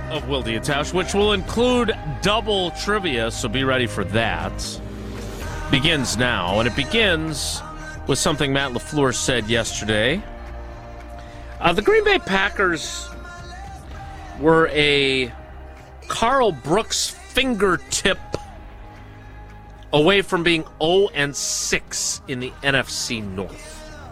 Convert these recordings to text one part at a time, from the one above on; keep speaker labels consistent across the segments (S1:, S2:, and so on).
S1: of Wilde and Tausch, which will include double trivia, so be ready for that. Begins now, and it begins with something Matt LaFleur said yesterday. The Green Bay Packers were a Carl Brooks fingertip away from being 0-6 in the NFC North.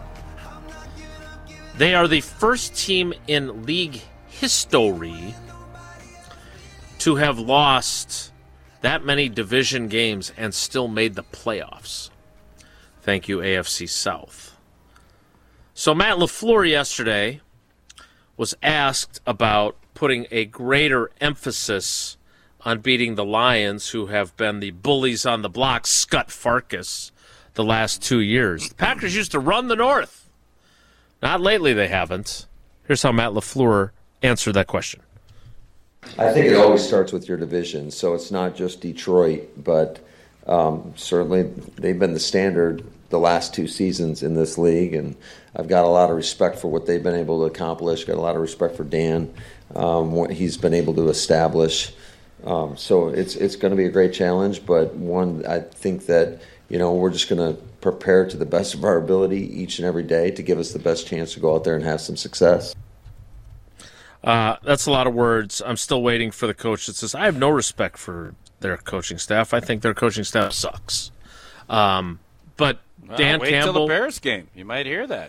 S1: They are the first team in league history to have lost that many division games and still made the playoffs. Thank you, AFC South. So Matt LaFleur yesterday was asked about putting a greater emphasis on beating the Lions, who have been the bullies on the block, Scott Farkas, the last 2 years. The Packers used to run the North. Not lately, they haven't. Here's how Matt LaFleur answered that question.
S2: I think it always starts with your division, so it's not just Detroit, but certainly they've been the standard the last 2 seasons in this league, and I've got a lot of respect for what they've been able to accomplish, got a lot of respect for Dan, what he's been able to establish. So it's going to be a great challenge, but one I think that, we're just going to prepare to the best of our ability each and every day to give us the best chance to go out there and have some success.
S1: That's a lot of words. I'm still waiting for the coach that says, I have no respect for their coaching staff. I think their coaching staff sucks. But Dan
S3: wait
S1: Campbell,
S3: till the Bears game. You might hear that.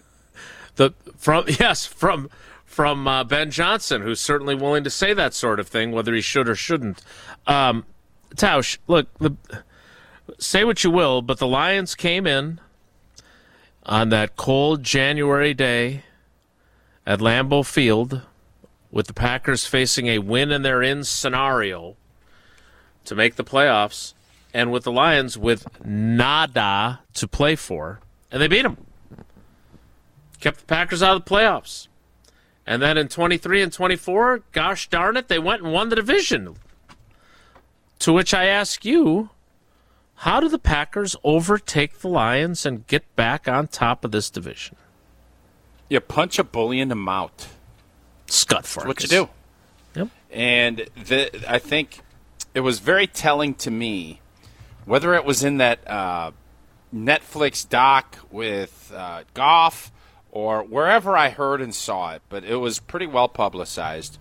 S1: From Ben Johnson, who's certainly willing to say that sort of thing, whether he should or shouldn't. Tausch, look, say what you will, but the Lions came in on that cold January day at Lambeau Field with the Packers facing a win-and-they're-in scenario to make the playoffs, and with the Lions with nada to play for, and they beat them. Kept the Packers out of the playoffs. And then in 23 and 24, gosh darn it, they went and won the division. To which I ask you, how do the Packers overtake the Lions and get back on top of this division?
S3: You punch a bully in the mouth.
S1: Scott Farkas.
S3: That's what you do.
S1: Yep.
S3: And I think it was very telling to me, whether it was in that Netflix doc with Goff or wherever I heard and saw it, but it was pretty well publicized,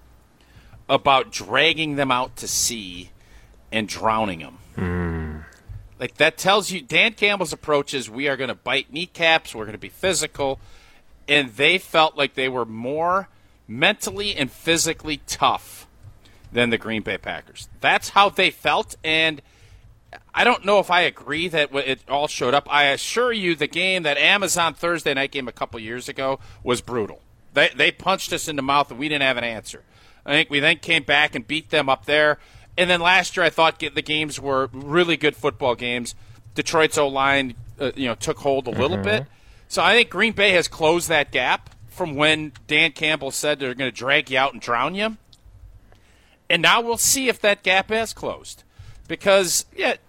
S3: about dragging them out to sea and drowning them. Like, that tells you Dan Campbell's approach is, we are going to bite kneecaps, we're going to be physical, and they felt like they were more mentally and physically tough than the Green Bay Packers. That's how they felt, and I don't know if I agree that it all showed up. I assure you the game, that Amazon Thursday night game a couple years ago, was brutal. They punched us in the mouth, and we didn't have an answer. I think we then came back and beat them up there. And then last year I thought the games were really good football games. Detroit's O-line took hold a little bit. So I think Green Bay has closed that gap from when Dan Campbell said they're going to drag you out and drown you. And now we'll see if that gap has closed. Because,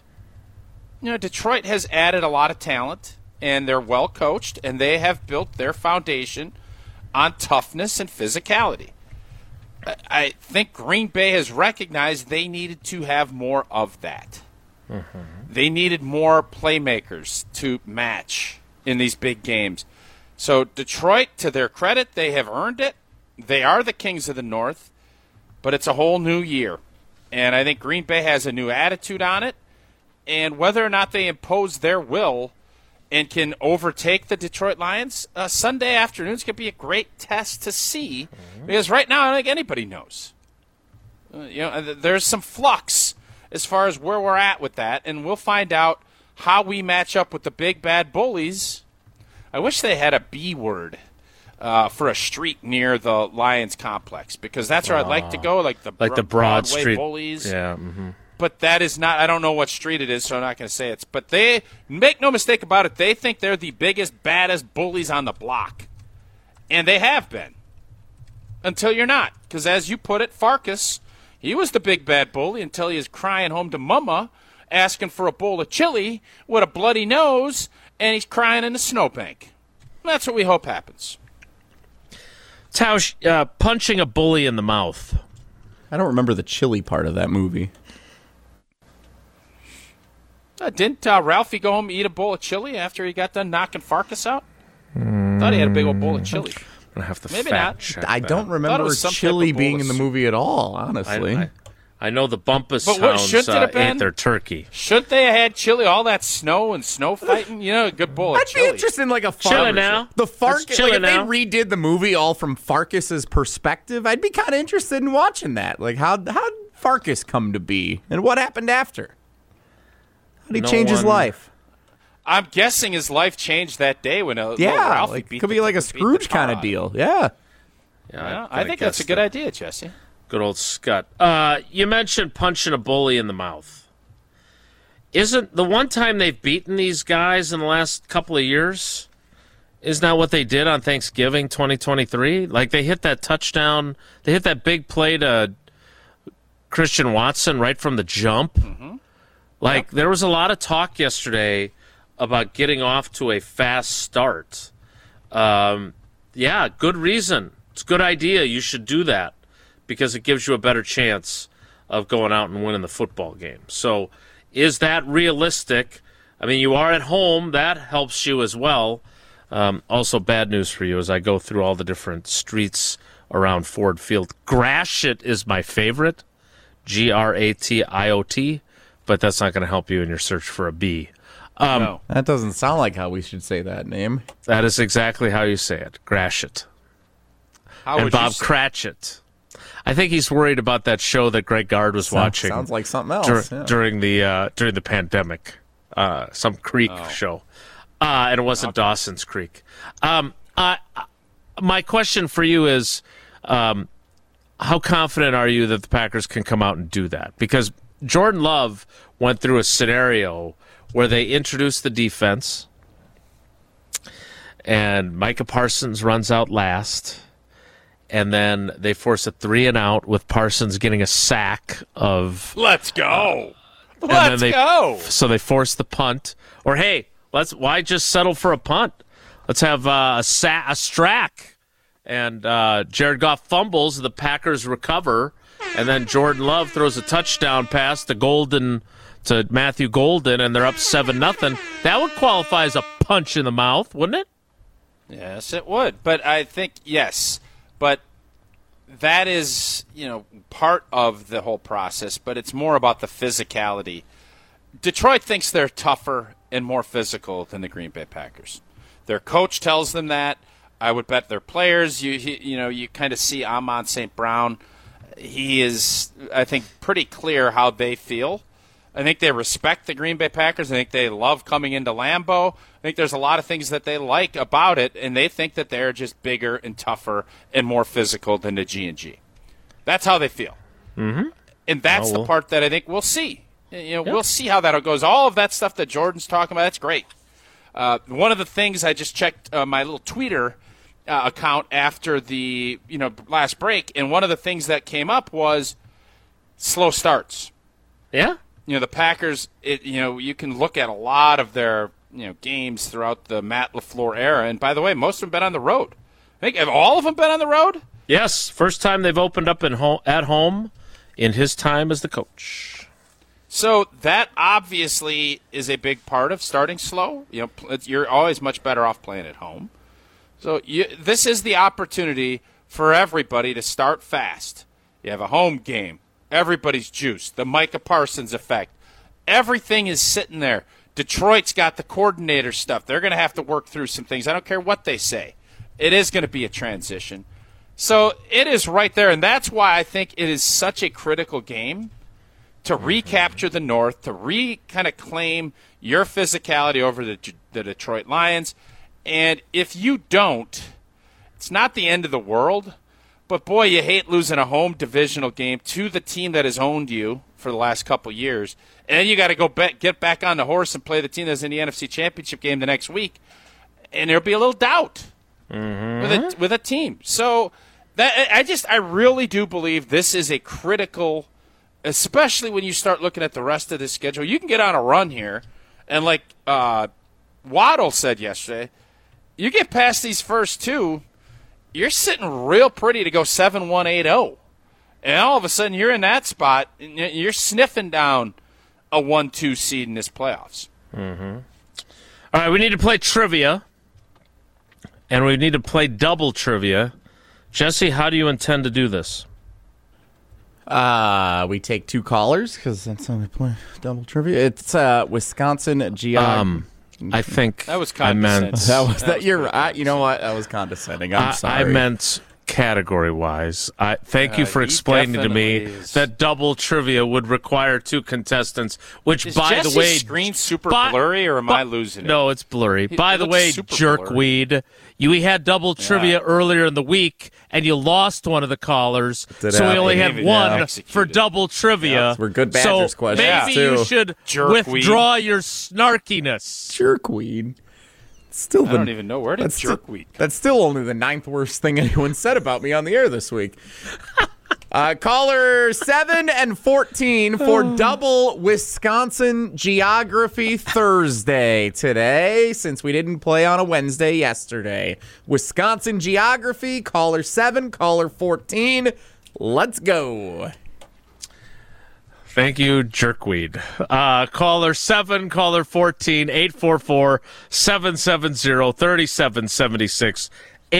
S3: Detroit has added a lot of talent, and they're well coached, and they have built their foundation on toughness and physicality. I think Green Bay has recognized they needed to have more of that. They needed more playmakers to match in these big games. So Detroit, to their credit, they have earned it. They are the kings of the North, but it's a whole new year. And I think Green Bay has a new attitude on it. And whether or not they impose their will and can overtake the Detroit Lions, Sunday afternoon is going to be a great test to see, because right now I don't think anybody knows. There's some flux as far as where we're at with that, and we'll find out how we match up with the big bad bullies. I wish they had a B word for a street near the Lions complex, because that's where I'd like to go, like the
S1: Broad
S3: Broadway
S1: Street
S3: bullies.
S1: Yeah.
S3: But that is not – I don't know what street it is, so I'm not going to say it. But they – make no mistake about it, they think they're the biggest, baddest bullies on the block. And they have been. Until you're not. Because as you put it, Farkas, he was the big, bad bully until he was crying home to Mama, asking for a bowl of chili with a bloody nose, and he's crying in the snowbank. That's what we hope happens.
S1: Tausch, punching a bully in the mouth.
S4: I don't remember the chili part of that movie.
S3: Didn't Ralphie go home and eat a bowl of chili after he got done knocking Farkas out? Thought he had a big old bowl of chili.
S1: I have to
S3: Maybe
S1: fact
S3: not.
S1: check
S4: I
S1: that.
S4: don't remember
S3: some
S4: chili
S3: type of
S4: being
S3: bowl
S4: in
S3: of
S4: the movie at all, honestly.
S1: I know the Bumpus
S3: But what
S1: Hounds
S3: should it have been?
S1: ate their turkey.
S3: Shouldn't they have had chili? All that snow and snow fighting? You know, a good bowl of
S4: I'd be
S3: chili.
S4: interested in like a
S1: Chili
S4: Farkas.
S1: now.
S4: The Farkas,
S1: It's chili
S4: like if
S1: now.
S4: they redid the movie all from Farkas's perspective, I'd be kind of interested in watching that. Like how'd Farkas come to be, and what happened after? How'd he
S1: No
S4: change his
S1: one-
S4: life?
S3: I'm guessing his life changed that day when
S4: Yeah,
S3: Ralphie
S4: like,
S3: beat
S4: could
S3: the-
S4: be like a
S3: beat the
S4: Scrooge
S3: tar
S4: kind
S3: out
S4: of deal. Yeah.
S3: Yeah, I think that's a good idea, Jesse.
S1: Good old Scott. You mentioned punching a bully in the mouth. Isn't the one time they've beaten these guys in the last couple of years? Isn't that what they did on Thanksgiving 2023? Like they hit that touchdown, they hit that big play to Christian Watson right from the jump. Like there was a lot of talk yesterday about getting off to a fast start. Yeah, good reason. It's a good idea. You should do that because it gives you a better chance of going out and winning the football game. So is that realistic? I mean, you are at home. That helps you as well. Also, bad news for you as I go through all the different streets around Ford Field. Gratiot is my favorite, Gratiot, but that's not going to help you in your search for a B.
S3: No.
S4: That doesn't sound like how we should say that name.
S1: That is exactly how you say it, Gratiot.
S3: How
S1: And
S3: would
S1: Bob
S3: you say?
S1: Cratchit. I think he's worried about that show that Greg Gard was watching.
S4: Sounds like something else. Yeah.
S1: during the pandemic, some Creek show, and it wasn't Dawson's Creek. My question for you is, how confident are you that the Packers can come out and do that? Because Jordan Love went through a scenario where they introduced the defense, and Micah Parsons runs out last. And then they force a 3-and-out with Parsons getting a sack of.
S3: Let's go.
S1: and
S3: Let's
S1: then
S3: go.
S1: So they force the punt. Or hey, why just settle for a punt? Let's have a strack. And Jared Goff fumbles. The Packers recover, and then Jordan Love throws a touchdown pass to Matthew Golden, and they're up 7-0. That would qualify as a punch in the mouth, wouldn't it?
S3: Yes, it would. But I think, yes. But that is, part of the whole process, but it's more about the physicality. Detroit thinks they're tougher and more physical than the Green Bay Packers. Their coach tells them that. I would bet their players, you kind of see Amon St. Brown. He is, I think, pretty clear how they feel. I think they respect the Green Bay Packers. I think they love coming into Lambeau. I think there's a lot of things that they like about it, and they think that they're just bigger and tougher and more physical than the G&G. That's how they feel. Mm-hmm. And that's the part that I think we'll see. We'll see how that goes. All of that stuff that Jordan's talking about, that's great. One of the things I just checked my little Twitter account after the last break, and one of the things that came up was slow starts.
S1: Yeah.
S3: The Packers, you can look at a lot of their games throughout the Matt LaFleur era, and by the way, most of them been on the road. I think have all of them been on the road?
S1: Yes, first time they've opened up at home in his time as the coach.
S3: So that obviously is a big part of starting slow. You're always much better off playing at home. So this is the opportunity for everybody to start fast. You have a home game. Everybody's juiced. The Micah Parsons effect. Everything is sitting there. Detroit's got the coordinator stuff. They're going to have to work through some things. I don't care what they say. It is going to be a transition. So it is right there, and that's why I think it is such a critical game to recapture the North, to kind of claim your physicality over the Detroit Lions. And if you don't, it's not the end of the world. But, boy, you hate losing a home divisional game to the team that has owned you for the last couple years. And then you got to go get back on the horse and play the team that's in the NFC Championship game the next week. And there'll be a little doubt with a team. So I really do believe this is a critical, especially when you start looking at the rest of the schedule. You can get on a run here. And like Waddle said yesterday, you get past these first two, you're sitting real pretty to go 7-1-8-0. And all of a sudden, you're in that spot, and you're sniffing down a 1-2 seed in this playoffs.
S1: Mm-hmm. All right, we need to play trivia, and we need to play double trivia. Jesse, how do you intend to do this?
S4: We take 2 callers because that's how we play double trivia. It's Wisconsin geography.
S1: I think
S3: that was
S1: I meant
S3: condescending.
S4: You know what? That was condescending. I'm sorry.
S1: I meant category-wise. Thank you for explaining to me that double trivia would require 2 contestants, which,
S3: Is
S1: by
S3: Jesse's
S1: the way...
S3: screen super blurry, or am I losing it?
S1: No, it's blurry. By the
S3: looks
S1: way,
S3: super
S1: jerkweed, we had double trivia earlier in the week, and you lost one of the callers, so we only had one for double trivia.
S4: We're good Badgers questions,
S1: maybe
S4: too.
S1: you should withdraw your snarkiness.
S4: Jerkweed. Still
S3: I don't even know where to jerkweed.
S4: That's still only the 9th worst thing anyone said about me on the air this week. Caller 7 and 14 for double Wisconsin geography Thursday today, since we didn't play on a Wednesday yesterday. Wisconsin geography, caller 7, caller 14. Let's go.
S1: Thank you, jerkweed. Caller 7, caller 14, 844-770-3776,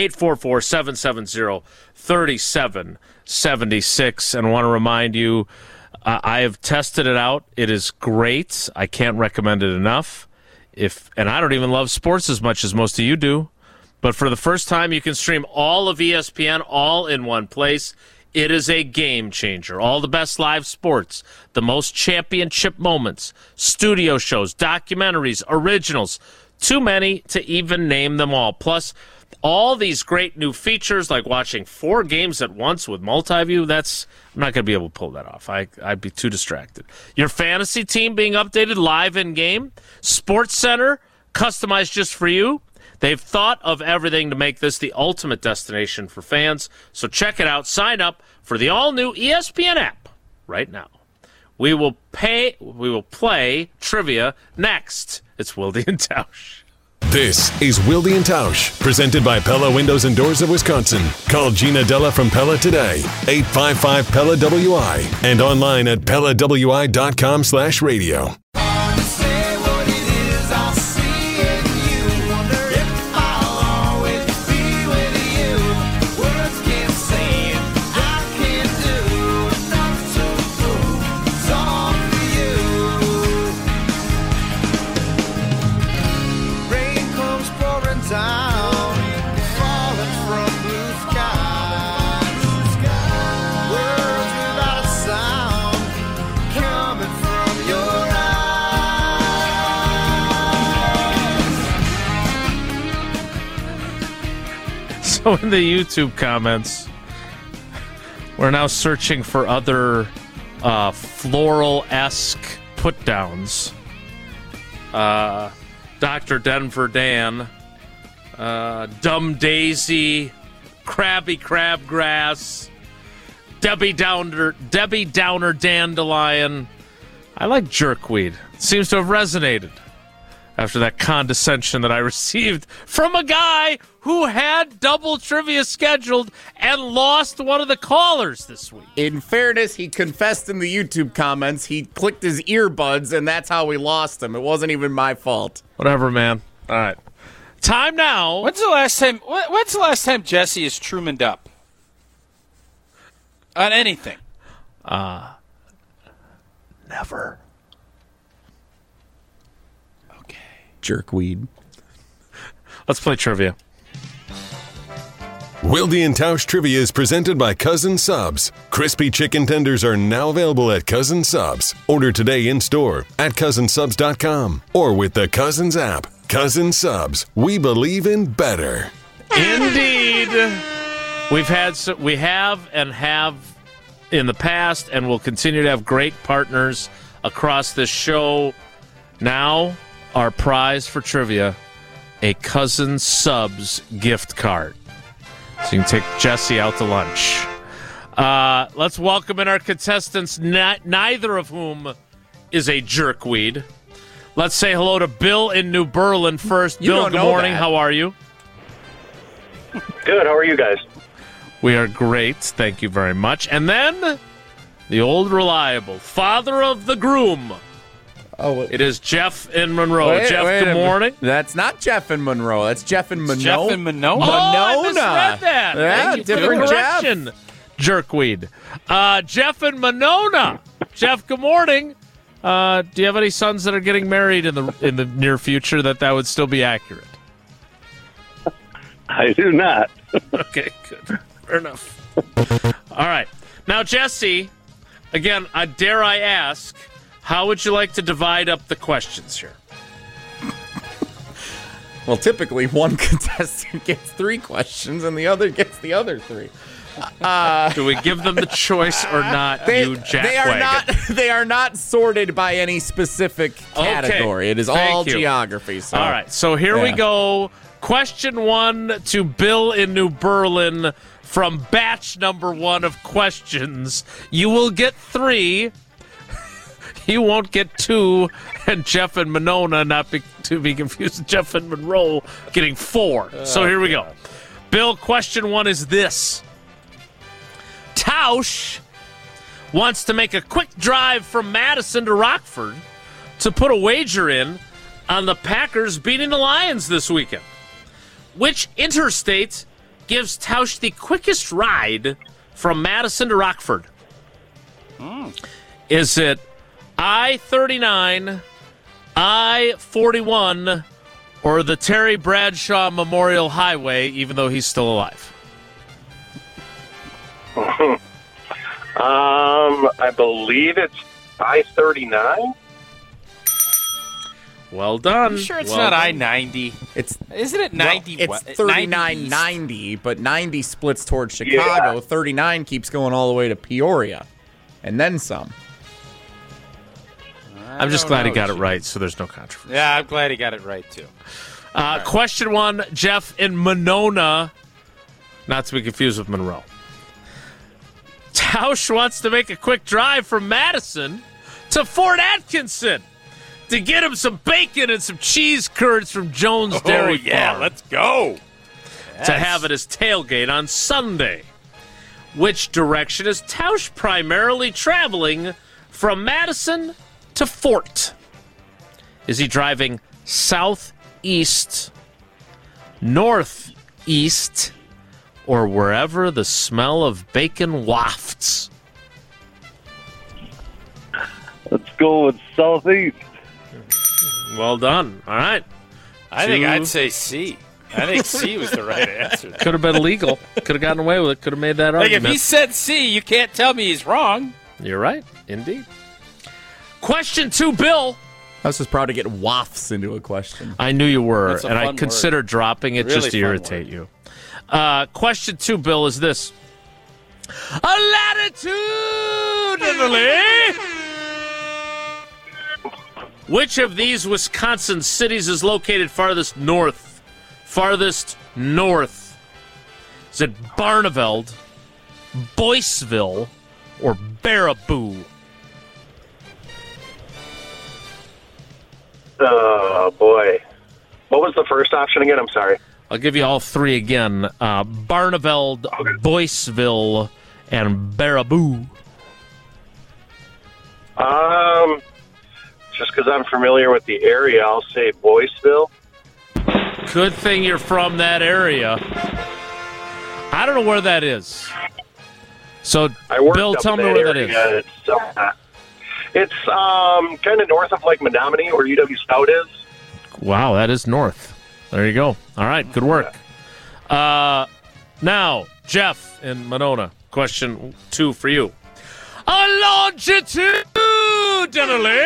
S1: 844-770-3776. And I want to remind you, I have tested it out. It is great. I can't recommend it enough. And I don't even love sports as much as most of you do. But for the first time, you can stream all of ESPN all in one place. It is a game changer. All the best live sports, the most championship moments, studio shows, documentaries, originals. Too many to even name them all. Plus, all these great new features like watching 4 games at once with multi-view. I'm not going to be able to pull that off. I'd be too distracted. Your fantasy team being updated live in-game. Sports Center, customized just for you. They've thought of everything to make this the ultimate destination for fans. So check it out. Sign up for the all-new ESPN app right now. We will play trivia next. It's Wilde and Tausch.
S5: This is Wilde and Tausch, presented by Pella Windows and Doors of Wisconsin. Call Gina Della from Pella today, 855-PELLA-WI, and online at PellaWI.com/radio.
S1: So in the YouTube comments, we're now searching for other floral-esque put-downs. Dr. Denver Dan, Dumb Daisy, Krabby Crabgrass, Debbie Downer Dandelion. I like jerkweed. It seems to have resonated after that condescension that I received from a guy who had double trivia scheduled and lost one of the callers this week.
S4: In fairness, he confessed in the YouTube comments he clicked his earbuds, and that's how we lost him. It wasn't even my fault.
S1: Whatever, man. All right. Time now.
S3: When's the last time Jesse is Truman'd up? On anything?
S1: Never.
S4: Jerkweed.
S1: Let's play trivia.
S5: Wilde and Tausch Trivia is presented by Cousin Subs. Crispy chicken tenders are now available at Cousin Subs. Order today in-store at cousinsubs.com or with the Cousins app. Cousin Subs, we believe in better.
S1: Indeed. We have in the past and will continue to have great partners across this show. Now, our prize for trivia, a Cousin Subs gift card. So you can take Jesse out to lunch. Let's welcome in our contestants, neither of whom is a jerkweed. Let's say hello to Bill in New Berlin first. Bill, good morning. How are you?
S6: Good. How are you guys?
S1: We are great. Thank you very much. And then the old reliable father of the groom.
S4: Oh,
S1: It is Jeff in Monroe. Jeff, good morning.
S4: That's not Jeff in Monroe. That's Jeff in Monroe.
S3: Jeff in Monona.
S1: Oh, I
S4: Monona.
S1: misread that.
S4: Yeah,
S1: Thank you for the
S4: different
S1: correction, Jerkweed. Jeff in Monona. Jeff, good morning. Do you have any sons that are getting married in the near future that would still be accurate?
S6: I do not.
S1: Okay, good. Fair enough. All right. Now, Jesse, again, dare I ask, how would you like to divide up the questions here?
S4: Well, typically one contestant gets 3 questions and the other gets the other 3.
S1: Do we give them the choice or not, you jackwagon?
S4: They are not sorted by any specific category.
S1: Okay.
S4: It is
S1: Thank
S4: all
S1: you.
S4: geography. So.
S1: All right, so here we
S4: Yeah.
S1: go. Question 1 to Bill in New Berlin from batch number 1 of questions. You will get 3. You won't get 2. And Jeff and Monona, to be confused with Jeff and Monroe, getting 4. So here we go. Bill, question 1 is this. Tausch wants to make a quick drive from Madison to Rockford to put a wager in on the Packers beating the Lions this weekend. Which interstate gives Tausch the quickest ride from Madison to Rockford? Is it I-39, I-41, or the Terry Bradshaw Memorial Highway, even though he's still alive?
S6: I believe it's I-39.
S1: Well done.
S3: You sure it's
S1: Well
S3: not
S1: done.
S3: I-90? Isn't it 90?
S4: It's 39.90, but 90 splits towards Chicago.
S6: Yeah.
S4: 39 keeps going all the way to Peoria, and then some.
S1: I'm just glad he got it right, so there's no controversy.
S3: Yeah, I'm glad he got it right, too.
S1: Question 1, Jeff in Monona, not to be confused with Monroe. Tausch wants to make a quick drive from Madison to Fort Atkinson to get him some bacon and some cheese curds from Jones Dairy Farm
S3: let's go.
S1: to have at his tailgate on Sunday. Which direction is Tausch primarily traveling from Madison to Fort? Is he driving southeast, northeast, or wherever the smell of bacon wafts?
S6: Let's go with Southeast.
S1: Well done. All right.
S3: I think I'd say C. I think C was the right answer.
S1: Could have been legal. Could have gotten away with it. Could have made that
S3: Like, if
S1: argument.
S3: he said C, you can't tell me he's wrong.
S1: You're right. Indeed. Question 2, Bill.
S4: I was just proud to get wafts into a question.
S1: I knew you were,
S3: That's a
S1: and I
S3: fun
S1: considered dropping it
S3: Really
S1: just to
S3: fun
S1: irritate
S3: word.
S1: you. Question 2, Bill, is this. A latitudinally. Which of these Wisconsin cities is located farthest north? Farthest north. Is it Barneveld, Boyceville, or Baraboo?
S6: Oh, boy. What was the first option again? I'm sorry.
S1: I'll give you all 3 again. Barneveld, Boyceville, and Baraboo.
S6: Just because I'm familiar with the area, I'll say Boyceville.
S1: Good thing you're from that area. I don't know where that is. So,
S6: I worked
S1: Bill,
S6: up
S1: tell
S6: in
S1: me where that is.
S6: area. It's kind of north of like Menominee, where UW Stout is.
S1: Wow, that is north. There you go. All right, good work. Now, Jeff in Monona, question 2 for you. A longitudinally.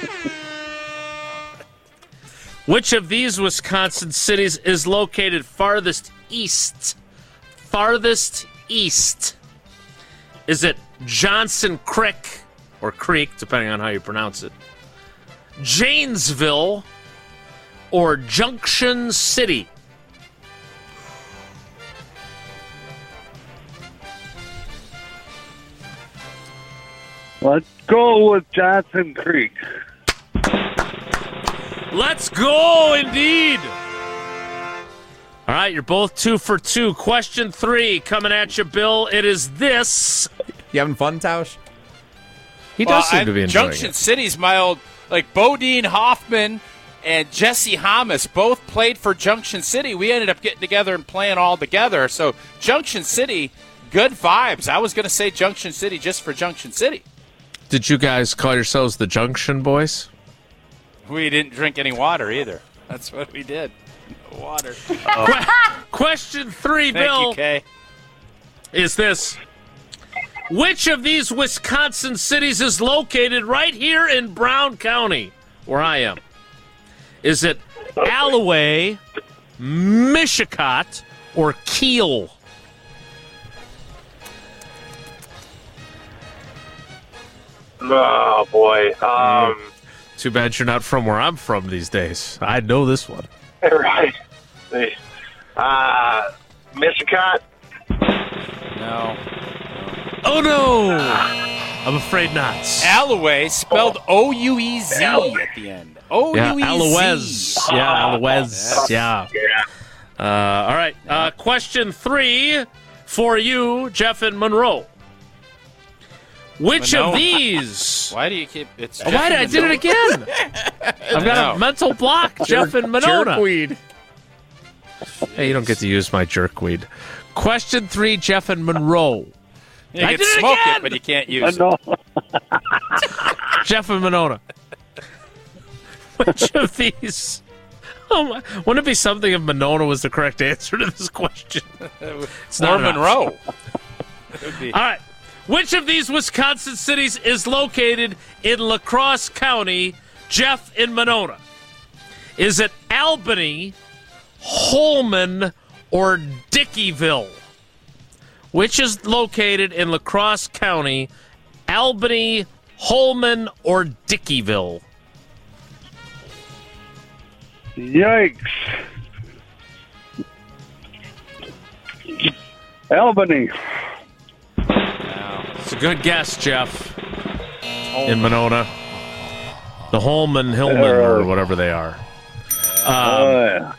S1: Which of these Wisconsin cities is located farthest east? Farthest east. Is it Johnson Creek, or Creek, depending on how you pronounce it, Janesville, or Junction City?
S6: Let's go with Johnson Creek.
S1: Let's go, indeed. All right, you're both 2 for 2. Question 3 coming at you, Bill. It is this.
S4: You having fun, Tausch?
S1: He does seem to be enjoying
S3: Junction
S1: it.
S3: City's my old, like Bodine Hoffman and Jesse Hamas both played for Junction City. We ended up getting together and playing all together. So Junction City, good vibes. I was going to say Junction City just for Junction City.
S1: Did you guys call yourselves the Junction Boys?
S3: We didn't drink any water either. That's what we did. No water.
S1: Question 3,
S3: Thank
S1: Bill,
S3: you, Kay.
S1: is this. Which of these Wisconsin cities is located right here in Brown County, where I am? Is it Alloway, Mishicot, or Kiel?
S6: Oh, boy.
S1: Too bad you're not from where I'm from these days. I know this one.
S6: Right. Mishicot?
S3: No.
S1: Oh, no! I'm afraid not.
S3: Alloway, spelled O-U-E-Z at the end. O-U-E-Z.
S1: Yeah, Alouez. Yeah, Alouez. Yeah. All right. Question 3 for you, Jeff and Monroe. Which of these?
S3: Why do you keep... It's
S1: Why did I did it again? I've got a mental block, Jeff and Monona.
S4: Jerkweed.
S1: Hey, you don't get to use my jerkweed. Question 3, Jeff and Monroe.
S3: You
S1: I
S3: can
S1: did it
S3: smoke
S1: again!
S3: it, but you can't use
S6: No.
S1: Jeff and Monona. Which of these? Oh my, wouldn't it be something if Monona was the correct answer to this question? It's
S3: it.
S1: not
S3: Or
S1: an
S3: Monroe. It would be.
S1: All right. Which of these Wisconsin cities is located in La Crosse County, Jeff in Monona? Is it Albany, Holman, or Dickeyville? Which is located in La Crosse County, Albany, Holman, or Dickeyville?
S7: Yikes. Albany.
S1: It's a good guess, Jeff. In Monona. The Holman, Hillman, or whatever they are.
S7: Yeah.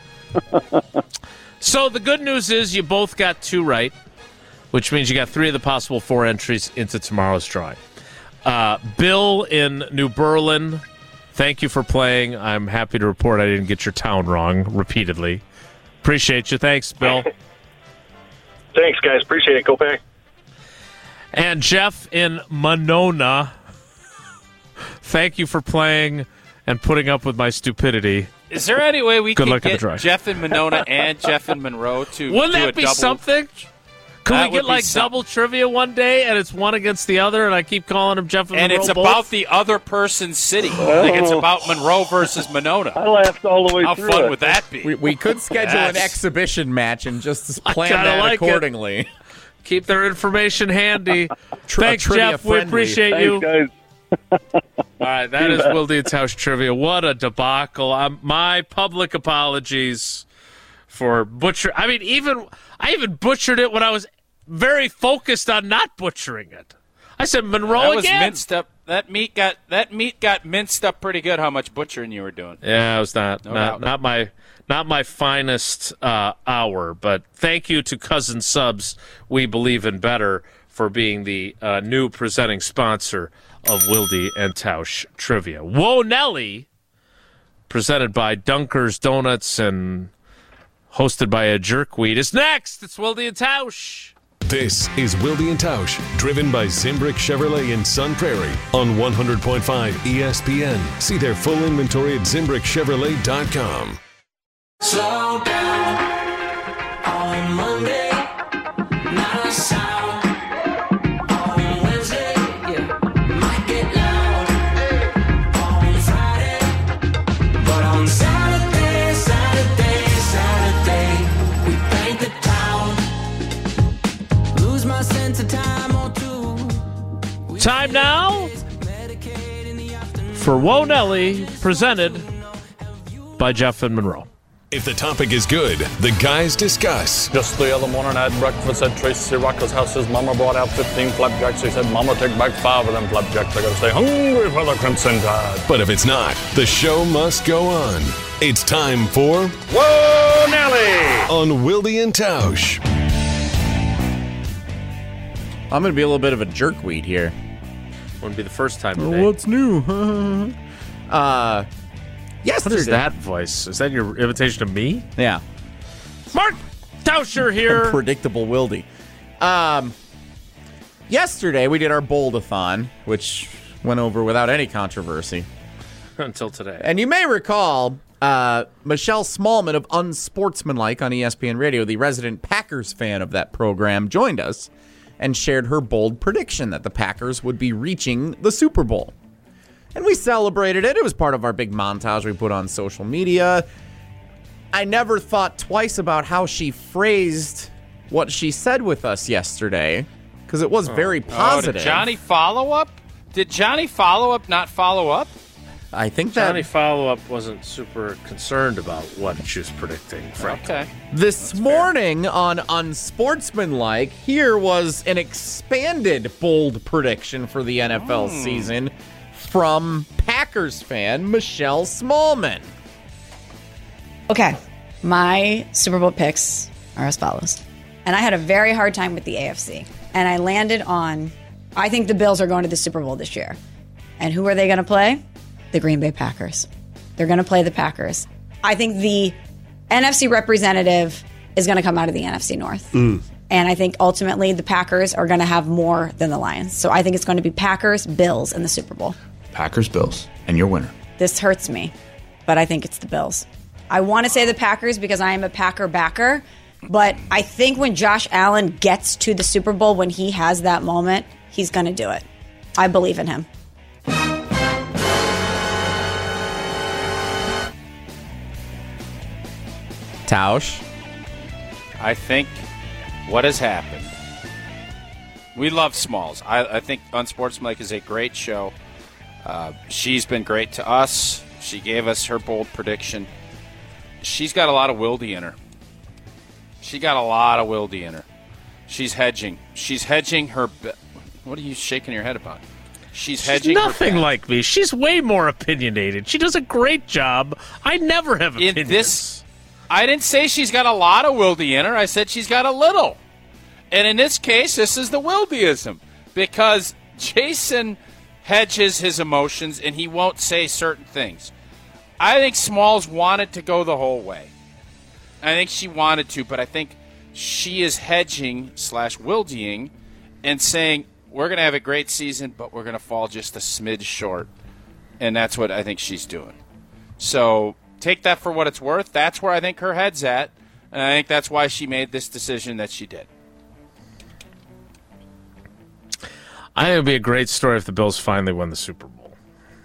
S1: So the good news is you both got 2 right, which means you got 3 of the possible 4 entries into tomorrow's drawing. Bill in New Berlin, thank you for playing. I'm happy to report I didn't get your town wrong repeatedly. Appreciate you. Thanks, Bill.
S6: Thanks, guys. Appreciate it. Go back.
S1: And Jeff in Monona, thank you for playing and putting up with my stupidity.
S3: Is there any way we
S1: Good
S3: could
S1: luck at the
S3: get
S1: drawing.
S3: Jeff and Monona and Jeff and Monroe to
S1: Wouldn't
S3: do
S1: that
S3: a
S1: be
S3: double?
S1: something? Could
S3: That
S1: we get
S3: would be
S1: like
S3: something.
S1: double trivia one day and it's one against the other and I keep calling them Jeff and
S3: And
S1: Monroe
S3: it's
S1: both?
S3: about the other person's city. Like it's about Monroe versus Monona.
S7: I laughed all the way
S3: How
S7: through
S3: fun
S7: it.
S3: would that be?
S4: We could schedule an
S3: Yes.
S4: exhibition match and just plan
S1: kinda
S4: that
S1: like it.
S4: accordingly.
S1: Keep their information handy. Thanks,
S4: trivia
S1: Jeff. We
S4: friendly.
S1: appreciate you.
S7: Thanks, guys.
S1: All right, that is Will Deeds House Trivia. What a debacle. My public apologies for butcher. I mean, I even butchered it when I was very focused on not butchering it. I said Monroe
S3: That was
S1: again.
S3: minced up. That meat got minced up pretty good. How much butchering you were doing?
S1: Yeah, it was not
S3: doubt.
S1: not my finest hour, but thank you to Cousin Subs. We believe in better for being the new presenting sponsor of Wilde and Tausch Trivia. Whoa, Nelly, presented by Dunker's Donuts and hosted by a jerkweed, is next. It's Wilde and Tausch.
S5: This is Wilde and Tausch, driven by Zimbrick Chevrolet in Sun Prairie on 100.5 ESPN. See their full inventory at ZimbrickChevrolet.com.
S8: Slow down on Monday, not a sound. On Wednesday, yeah, might get loud. On Friday, but on Saturday, we paint the town. Lose my sense of time or two.
S1: Time now for Whoa, Nelly, presented by Jeff and Monroe.
S5: If the topic is good, the guys discuss.
S9: Just the other morning I had breakfast at Tracy Rocker's house. His mama brought out 15 flapjacks. He said, Mama, take back 5 of them flapjacks. I gotta stay hungry for the Crimson Tide.
S5: But if it's not, the show must go on. It's time for
S6: Whoa, Nelly!
S5: On Wilde and Tausch.
S4: I'm going to be a little bit of a jerkweed here.
S1: Wouldn't be the first time today.
S4: What's new? Yesterday.
S1: What is that voice? Is that your invitation to me?
S4: Yeah.
S1: Mark Tauscher here.
S4: Predictable Wildy. Yesterday, we did our Bold-a-thon, which went over without any controversy.
S1: Until today.
S4: And you may recall Michelle Smallman of Unsportsmanlike on ESPN Radio, the resident Packers fan of that program, joined us and shared her bold prediction that the Packers would be reaching the Super Bowl. And we celebrated it. It was part of our big montage we put on social media. I never thought twice about how she phrased what she said with us yesterday, because it was very positive.
S3: Did Johnny follow up? Did Johnny follow up not follow up?
S4: I think that
S1: Johnny follow-up wasn't super concerned about what she was predicting, frankly.
S3: Okay.
S4: this morning on Unsportsmanlike, here was an expanded bold prediction for the NFL season from Packers fan Michelle Smallman.
S10: Okay, my Super Bowl picks are as follows. And I had a very hard time with the AFC. And I landed on, I think the Bills are going to the Super Bowl this year. And who are they going to play? The Green Bay Packers. They're going to play the Packers. I think the NFC representative is going to come out of the NFC North. And I think ultimately the Packers are going to have more than the Lions. So I think it's going to be Packers, Bills in the Super Bowl.
S11: Packers, Bills, and your winner.
S10: This hurts me, but I think it's the Bills. I want to say the Packers because I am a Packer backer, but I think when Josh Allen gets to the Super Bowl, when he has that moment, he's going to do it. I believe in him.
S4: Tausch.
S3: I think what has happened. We love Smalls. I think Unsportsmanlike is a great show. She's been great to us. She gave us her bold prediction. She's got a lot of Wilde in her. She's hedging. She's hedging her. What are you shaking your head about? She's hedging.
S1: Nothing like me. She's way more opinionated. She does a great job. I never have opinions.
S3: I didn't say she's got a lot of Wilde in her. I said she's got a little. And in this case, this is the Wildeism. Because Jason hedges his emotions and he won't say certain things. I think Smalls wanted to go the whole way. I think she wanted to, but I think she is hedging / Wildeing and saying, we're going to have a great season, but we're going to fall just a smidge short. And that's what I think she's doing. So take that for what it's worth. That's where I think her head's at. And I think that's why she made this decision that she did.
S1: I think it would be a great story if the Bills finally won the Super Bowl.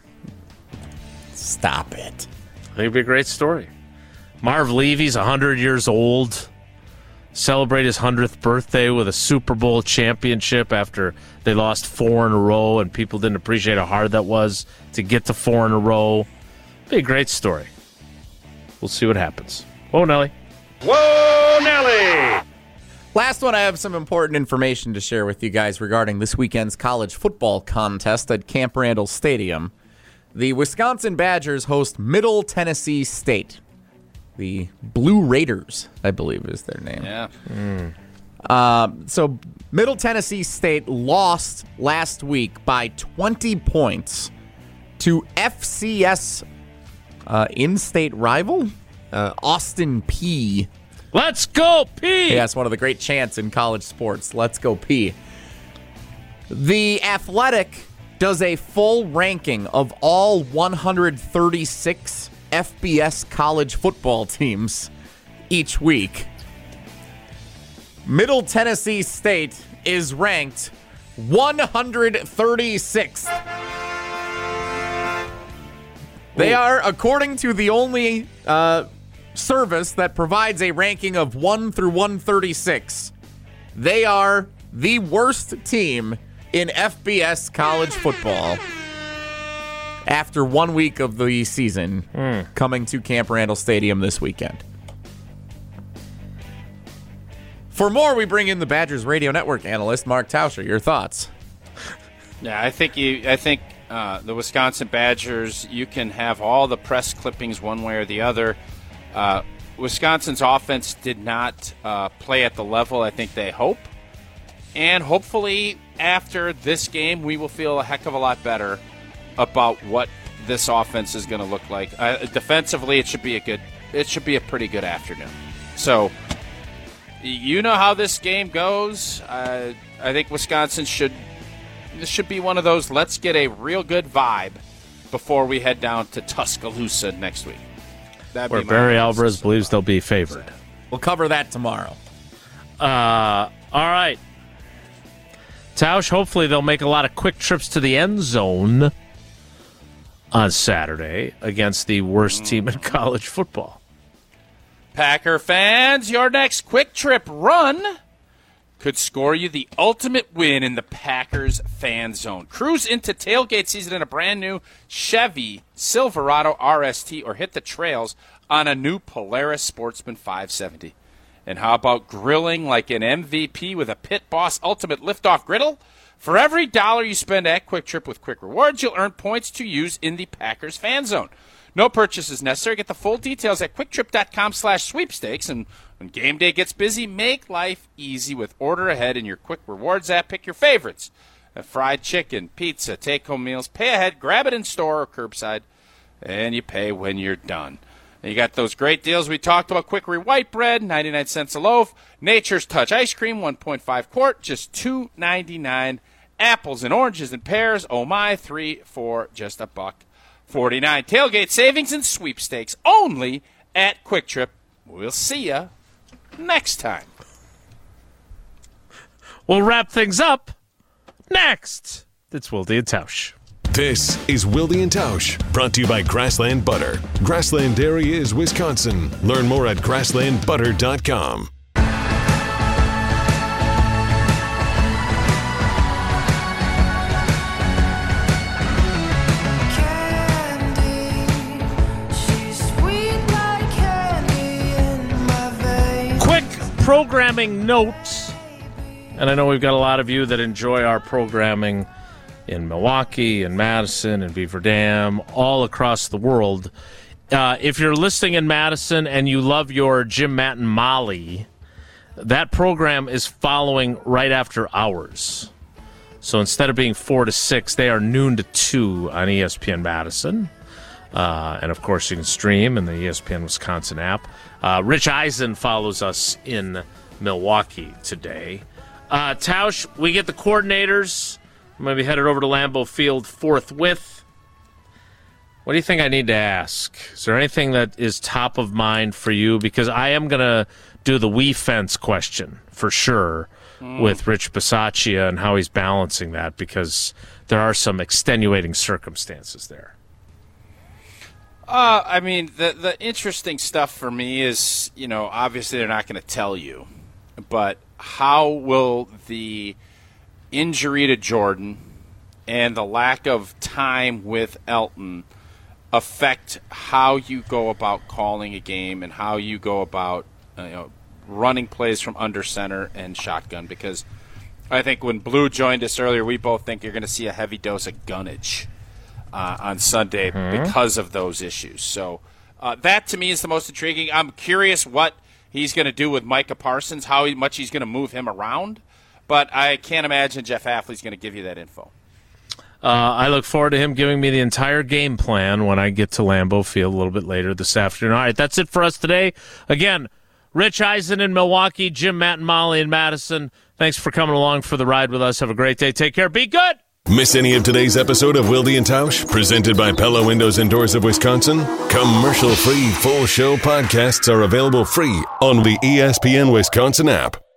S4: Stop it.
S1: I think it'd be a great story. Marv Levy's 100 years old. Celebrate his 100th birthday with a Super Bowl championship after they lost 4 in a row and people didn't appreciate how hard that was to get to 4 in a row. It'd be a great story. We'll see what happens. Whoa, Nelly.
S6: Whoa, Nelly!
S4: Last one, I have some important information to share with you guys regarding this weekend's college football contest at Camp Randall Stadium. The Wisconsin Badgers host Middle Tennessee State. The Blue Raiders, I believe is their name.
S3: Yeah.
S4: So Middle Tennessee State lost last week by 20 points to FCS in-state rival, Austin Peay.
S1: Let's go, P!
S4: Yeah, it's one of the great chants in college sports. Let's go, P. The Athletic does a full ranking of all 136 FBS college football teams each week. Middle Tennessee State is ranked 136th. They are, according to the only service that provides a ranking of 1 through 136, they are the worst team in FBS college football after 1 week of the season coming to Camp Randall Stadium this weekend. For more, we bring in the Badgers Radio Network analyst, Mark Tauscher. Your thoughts?
S3: Yeah, I think the Wisconsin Badgers, you can have all the press clippings one way or the other. Wisconsin's offense did not play at the level I think they hope. And hopefully after this game, we will feel a heck of a lot better about what this offense is going to look like. Defensively, it should be a pretty good afternoon. So, you know how this game goes. I think Wisconsin this should be one of those, let's get a real good vibe before we head down to Tuscaloosa next week.
S1: Where Barry Alvarez believes they'll be favored.
S4: We'll cover that tomorrow.
S1: All right. Tausch, hopefully they'll make a lot of quick trips to the end zone on Saturday against the worst team in college football.
S3: Packer fans, your next quick trip run could score you the ultimate win in the Packers fan zone. Cruise into tailgate season in a brand new Chevy Silverado RST or hit the trails on a new Polaris Sportsman 570. And how about grilling like an MVP with a Pit Boss Ultimate Liftoff Griddle? For every $1 you spend at Quick Trip with Quick Rewards, you'll earn points to use in the Packers fan zone. No purchase is necessary. Get the full details at quicktrip.com/sweepstakes. And when game day gets busy, make life easy with Order Ahead in your Quick Rewards app. Pick your favorites. Fried chicken, pizza, take-home meals. Pay ahead, grab it in store or curbside, and you pay when you're done. And you got those great deals we talked about. Quickery white bread, 99 cents a loaf. Nature's Touch ice cream, 1.5 quart, just $2.99. Apples and oranges and pears, oh my, 3 for just $1.49. Tailgate savings and sweepstakes only at Quick Trip. We'll see ya next time.
S1: We'll wrap things up next. It's Wilde and Tausch.
S5: This is Wilde and Tausch, brought to you by Grassland Butter. Grassland Dairy is Wisconsin. Learn more at grasslandbutter.com.
S1: Quick programming notes. And I know we've got a lot of you that enjoy our programming in Milwaukee and Madison and Beaver Dam, all across the world. If you're listening in Madison and you love your Jim, Matt, and Molly, that program is following right after ours. So instead of being 4 to 6, they are noon to 2 on ESPN Madison. And, of course, you can stream in the ESPN Wisconsin app. Rich Eisen follows us in Milwaukee today. Tausch, we get the coordinators. I'm going to be headed over to Lambeau Field forthwith. What do you think I need to ask? Is there anything that is top of mind for you? Because I am going to do the Wii fence question for sure with Rich Bisaccia and how he's balancing that, because there are some extenuating circumstances there.
S3: I mean, the interesting stuff for me is, obviously they're not going to tell you, but how will the injury to Jordan and the lack of time with Elton affect how you go about calling a game and how you go about running plays from under center and shotgun? Because I think when Blue joined us earlier, we both think you're going to see a heavy dose of gunnage on Sunday because of those issues. So that to me is the most intriguing. I'm curious what he's going to do with Micah Parsons, how much he's going to move him around. But I can't imagine Jeff Hafley's going to give you that info.
S1: I look forward to him giving me the entire game plan when I get to Lambeau Field a little bit later this afternoon. All right, that's it for us today. Again, Rich Eisen in Milwaukee, Jim, Matt, and Molly in Madison. Thanks for coming along for the ride with us. Have a great day. Take care. Be good.
S5: Miss any of today's episode of Wilde and Tausch, presented by Pella Windows and Doors of Wisconsin? Commercial-free full show podcasts are available free on the ESPN Wisconsin app.